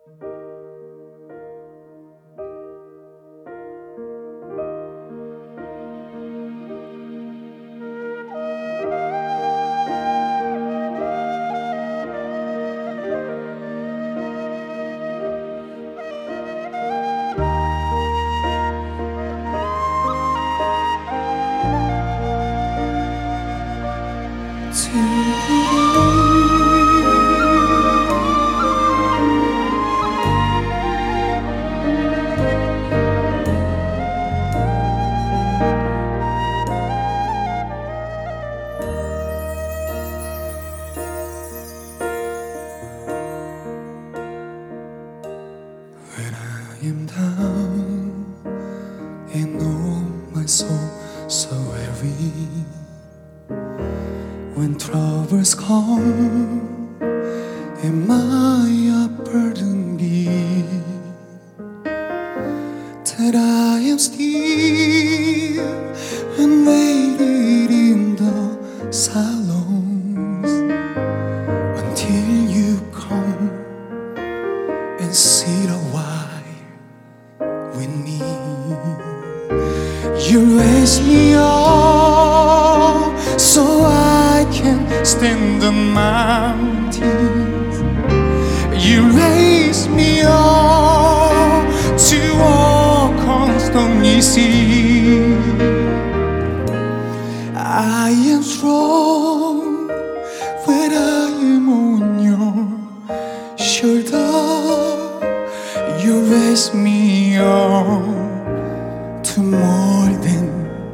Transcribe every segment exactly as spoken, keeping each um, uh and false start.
When I am down and oh my soul so weary, when troubles come and my burden be, that I am still and waited in the silence until you come and sit a while with me. You raise me up so I can stand the mountains. You raise me up to walk on stormy sea. I am strong when I am on your shoulder. You raise me up to more than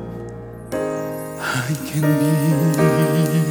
I can be.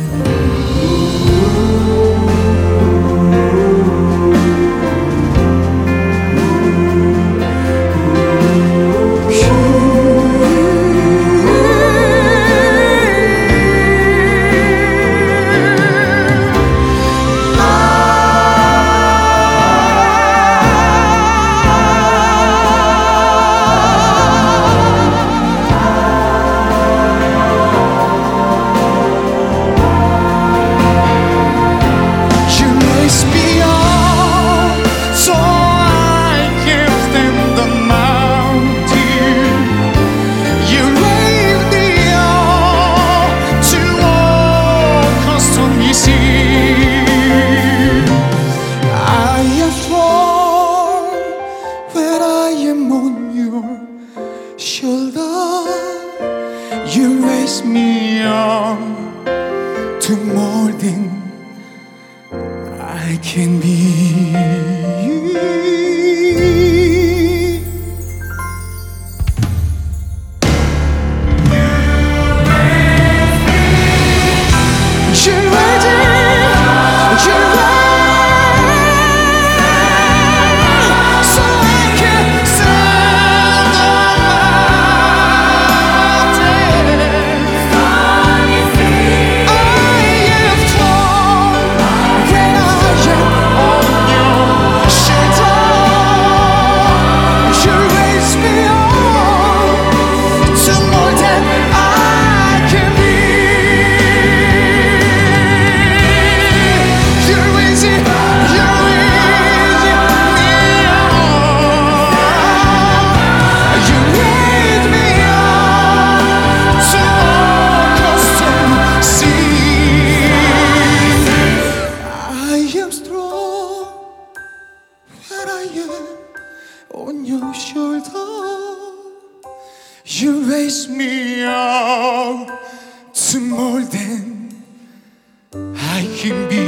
You raise me up to more than I can be. On your shoulder, you raise me up to more than I can be.